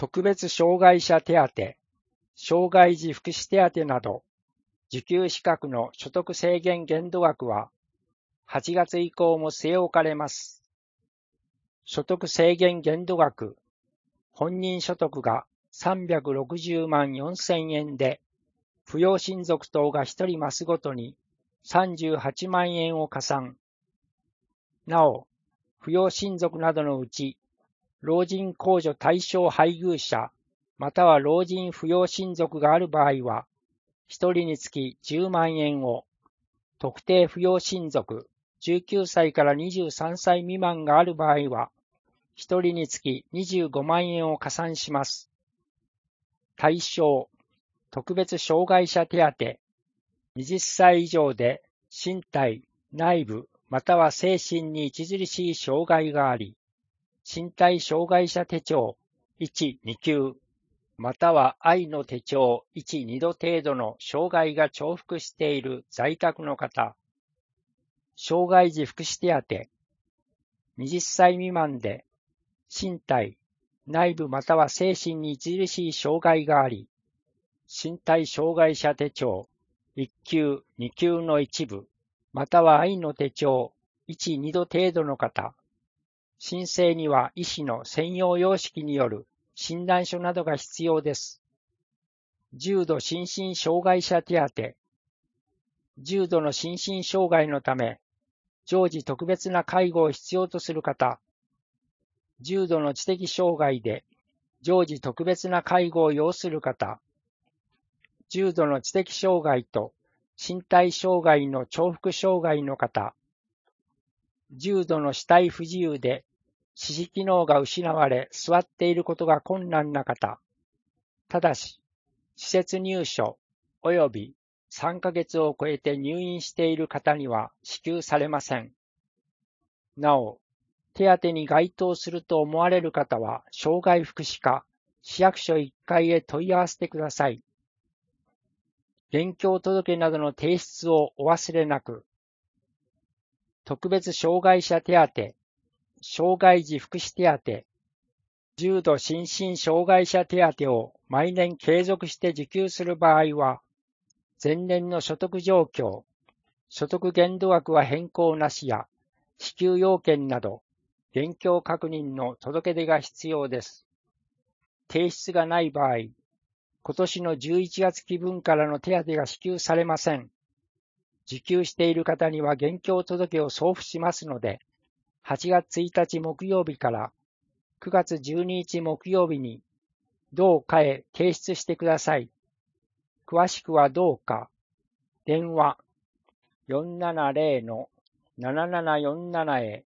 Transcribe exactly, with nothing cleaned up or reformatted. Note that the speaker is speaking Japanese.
特別障害者手当、障害児福祉手当など、受給資格の所得制限限度額は、はちがつ以降も据え置かれます。所得制限限度額、本人所得がさんびゃくろくじゅうまんよんせんえんで、扶養親族等がひとり増すごとにさんじゅうはちまんえんを加算。なお、扶養親族などのうち、老人控除対象配偶者、または老人扶養親族がある場合は、ひとりにつきじゅうまんえんを、特定扶養親族、じゅうきゅうさいからにじゅうさんさい未満がある場合は、ひとりにつきにじゅうごまんえんを加算します。対象、特別障害者手当、はたち以上で身体、内部、または精神に著しい障害があり、身体障害者手帳いち、に級、または愛の手帳いち、にど程度の障害が重複している在宅の方、障害児福祉手当、はたち未満で身体、内部または精神に著しい障害があり、身体障害者手帳いっ級、に級の一部、または愛の手帳いち、にど程度の方、申請には医師の専用様式による診断書などが必要です。重度心身障害者手当、重度の心身障害のため、常時特別な介護を必要とする方、重度の知的障害で常時特別な介護を要する方、重度の知的障害と身体障害の重複障害の方、重度の肢体不自由で四肢機能が失われ座っていることが困難な方、ただし、施設入所及びさんかげつを超えて入院している方には支給されません。なお、手当に該当すると思われる方は、障害福祉課、市役所いっかいへ問い合わせてください。現況届などの提出をお忘れなく。特別障害者手当、障害児福祉手当、重度心身障害者手当を毎年継続して受給する場合は、前年の所得状況、所得限度額は変更なしや、支給要件など、現況確認の届け出が必要です。提出がない場合、今年のじゅういちがつ期分からの手当が支給されません。受給している方には現況届を送付しますので、はちがつついたち木曜日からくがつじゅうににち木曜日に同課へ提出してください。詳しくは同課、電話 よんななゼロのななななよんなな へ